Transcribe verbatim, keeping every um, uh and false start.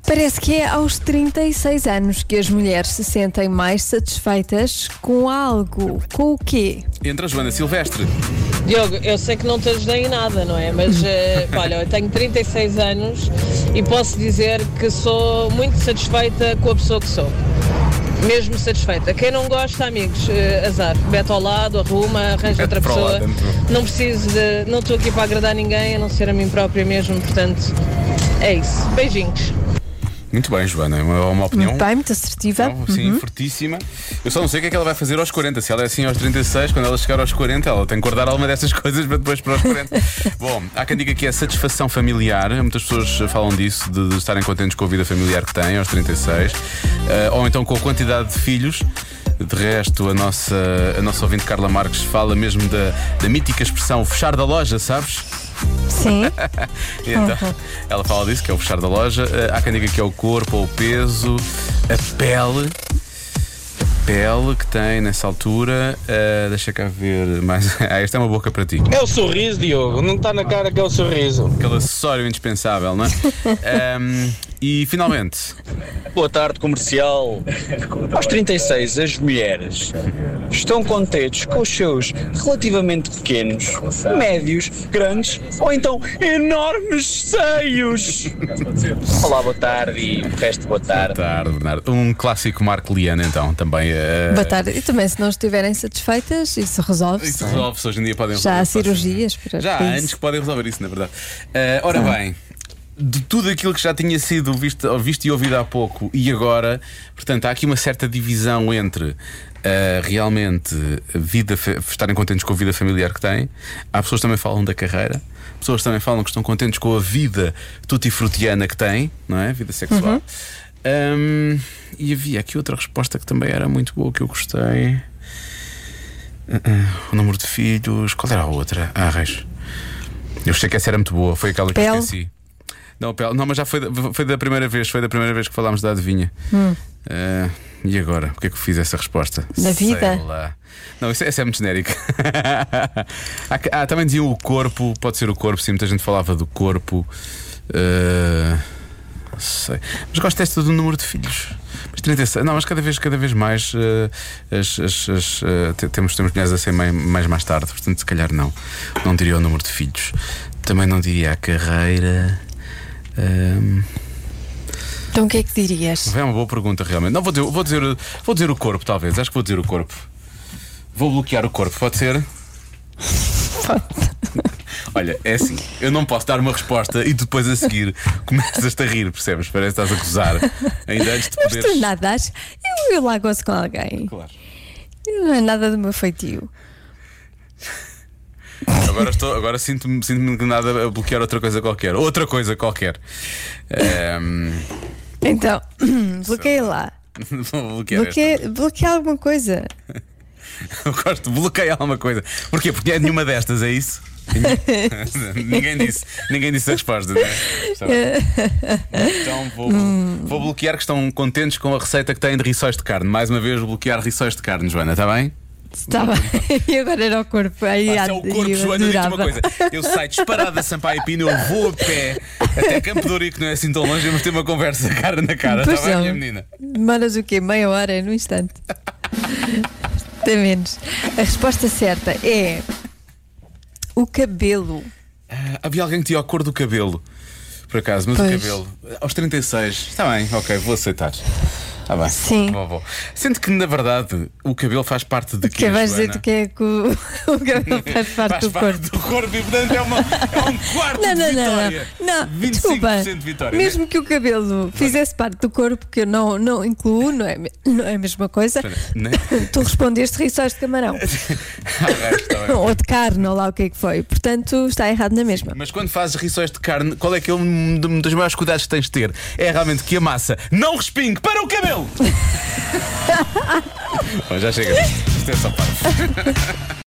Parece que é aos trinta e seis anos que as mulheres se sentem mais satisfeitas com algo. Com o quê? Entra a Joana Silvestre. Diogo, eu sei que não te ajudei em nada, não é? Mas, eh, olha, eu tenho trinta e seis anos e posso dizer que sou muito satisfeita com a pessoa que sou. Mesmo satisfeita. Quem não gosta, amigos, eh, azar. Mete ao lado, arruma, arranja outra para o pessoa. lado, dentro. Não preciso de... Não estou aqui para agradar ninguém, a não ser a mim própria mesmo. Portanto, é isso. Beijinhos. Muito bem, Joana, é uma, uma opinião. Muito bem, muito assertiva. Não, sim, Uhum. fortíssima. Eu só não sei o que é que ela vai fazer aos quarenta. Se ela é assim aos trinta e seis, quando ela chegar aos quarenta, ela tem que guardar alguma dessas coisas para depois para os quarenta. Bom, há quem diga que é satisfação familiar. Muitas pessoas falam disso, de, de estarem contentes com a vida familiar que têm aos trinta e seis. Uh, ou então com a quantidade de filhos. De resto, a nossa, a nossa ouvinte Carla Marques fala mesmo da, da mítica expressão fechar da loja, sabes? Sim. Então, ela fala disso, que é o fechar da loja. Uh, há quem diga que é o corpo, ou o peso, a pele. A pele que tem nessa altura. Uh, deixa cá ver mais. Ah, esta é uma boca para ti. É o sorriso, Diogo, não está na cara que é o sorriso. Aquele acessório indispensável, não é? um, e finalmente. Boa tarde, comercial. Aos trinta e seis, as mulheres estão contentes com os seus relativamente pequenos, médios, grandes ou então enormes seios. Olá, boa tarde e o resto boa tarde. Boa tarde, Bernardo. Um clássico Marco Liano, então, também. Uh... Boa tarde. E também, se não estiverem satisfeitas, isso resolve-se. Isso resolve-se, hoje em dia podem Já há resolver. cirurgias para Já há para anos isso. que podem resolver isso, na verdade. Uh, ora bem. De tudo aquilo que já tinha sido visto, visto e ouvido há pouco e agora, portanto, há aqui uma certa divisão entre uh, realmente a vida, estarem contentes com a vida familiar que têm. Há pessoas que também falam da carreira, pessoas que também falam que estão contentes com a vida tutti-frutiana que têm, não é? Vida sexual. Uhum. Um, e havia aqui outra resposta que também era muito boa, que eu gostei. Uh, uh, o número de filhos. Qual era a outra? Ah, Reis. Eu achei que essa era muito boa, foi aquela que Pele. eu esqueci. Não, Pel, não, mas já foi, foi da primeira vez, foi da primeira vez que falámos da adivinha. Hum. Uh, e agora? Porque é que eu fiz essa resposta? Na Sei vida? lá. Não, isso, essa é muito genérica. ah, também diziam o corpo, pode ser o corpo, sim, muita gente falava do corpo. Uh, não sei. Mas gosto desta do número de filhos. Mas trinta e seis, não, mas cada vez, cada vez mais uh, as, as, as, uh, temos, temos mulheres a ser mãe mais mais tarde, portanto, se calhar não. Não diria o número de filhos. Também não diria a carreira. Um... Então o que é que dirias? É uma boa pergunta, realmente. Não, vou dizer, vou dizer, vou dizer o corpo, talvez. Acho que vou dizer o corpo. Vou bloquear o corpo, pode ser? Olha, é assim, eu não posso dar uma resposta e depois a seguir começas-te a rir, percebes? Parece que estás a gozar. Ainda antes de Mas poderes. tu nada achas? Eu, eu lá gosto com alguém. Claro. Não é nada do meu feitio. Agora, estou, agora sinto-me, sinto-me inclinado a bloquear outra coisa qualquer. Outra coisa qualquer. Um... Então, bloqueia lá. Vou bloquear Bloqueia, bloqueia alguma coisa. esta. Eu gosto de bloquear alguma coisa. Porquê? Porque é nenhuma destas, é isso? ninguém disse Ninguém disse a resposta, não é? Está bem. Então vou, vou bloquear que estão contentes com a receita que têm de rissóis de carne. Mais uma vez, bloquear rissóis de carne, Joana, está bem? Está bem. E agora era o corpo. Aí, Ah, se é o corpo, eu Joana, digo-te uma adorava. coisa. Eu saio disparado da Sampaio Pina, eu vou a pé até Campo de Ourique, não é assim tão longe, vamos ter uma conversa cara na cara, Pois está bem, não. minha menina? Demoras o quê? Meia hora no instante. Até menos. A resposta certa é o cabelo. Ah, havia alguém que tinha a cor do cabelo, por acaso, mas Pois. o cabelo aos trinta e seis, está bem, ok, vou aceitar. Está bem. Sim. Vou, vou. Sendo que, na verdade, o cabelo faz parte de quê? Que vais Joana? dizer que é que o, o cabelo faz parte Faz do parte corpo. do corpo e, portanto, é, uma, é um quarto Não, de não, não, vitória. não, não. vinte e cinco por cento Desculpa. de vitória. Mesmo que o cabelo fizesse parte do corpo, que eu não, não incluo, não é, não é a mesma coisa. Né? Tu respondeste rissóis de camarão. Ah, está bem. Ou de carne, ou lá o que é que foi. Portanto, está errado na mesma. Mas quando fazes rissóis de carne, qual é que é um dos maiores cuidados que tens de ter? É realmente que a massa não respingue para o cabelo. Bom, já chega. Isto é só para.